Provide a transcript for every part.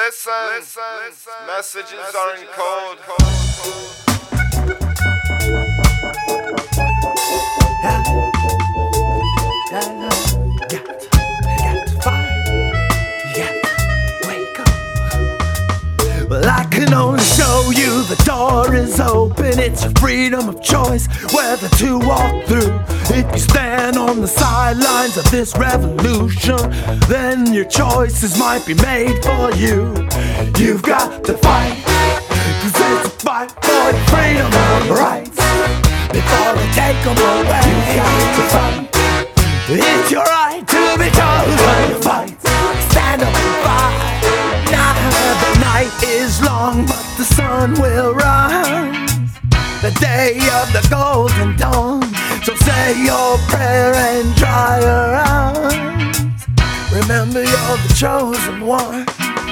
Listen, messages are in code. Well, I can only show you the door is open. It's your freedom of choice whether to walk through. If you stand on the sidelines of this revolution, then your choices might be made for you. You've got to fight, 'cause it's a fight for your freedom and rights before they take them away. You've got to fight. It's your right to be told when to fight. Stand up and fight. Now the night is long, but the sun will rise, the day of the golden dawn. So say your prayer and dry your eyes. Remember you're the chosen one.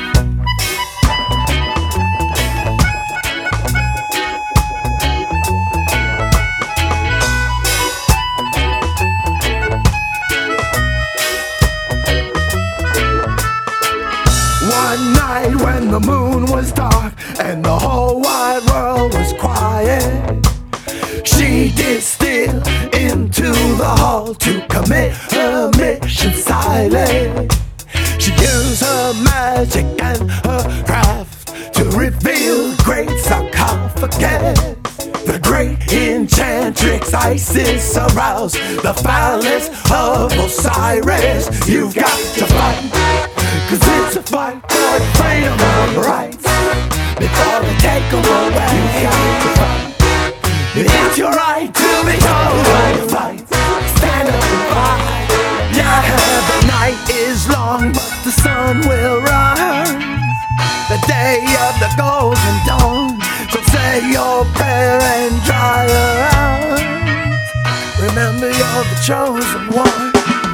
One night when the moon was dark and the whole wide world was quiet, she distilled into the hall to commit her mission silent. She used her magic and her craft to reveal the great sarcophagus. The great enchantrix Isis aroused the phallus of Osiris. You've got to fight, 'cause it's a fight for freedom and rights before they take them away. You've got to fight. It's your right to be told when to fight. Stand up and fight. Yeah, the night is long, but the sun will rise, the day of the golden dawn. So say your prayer and dry your eyes. Remember you're the chosen one.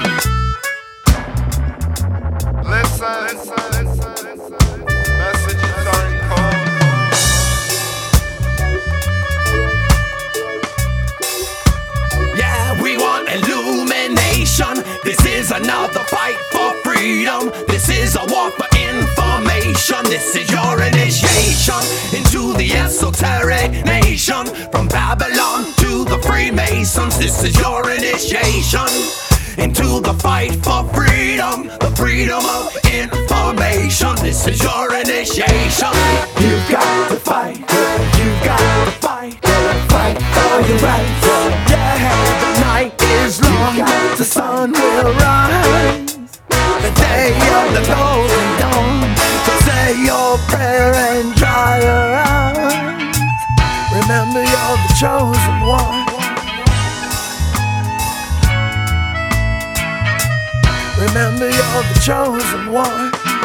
Messages are in code. Yeah, we want illumination. This is another fight for freedom. This is a war for information. This is your initiation into the esoteric nation. From Babylon to the Freemasons, this is your initiation into the fight for freedom, the freedom of information. This is your initiation. You've got to fight, you've got to fight, fight for your rights. Yeah, the night is long, the sun will rise, the day of the golden dawn. So say your prayer and dry your eyes. Remember you're the chosen one. Remember you're the chosen one.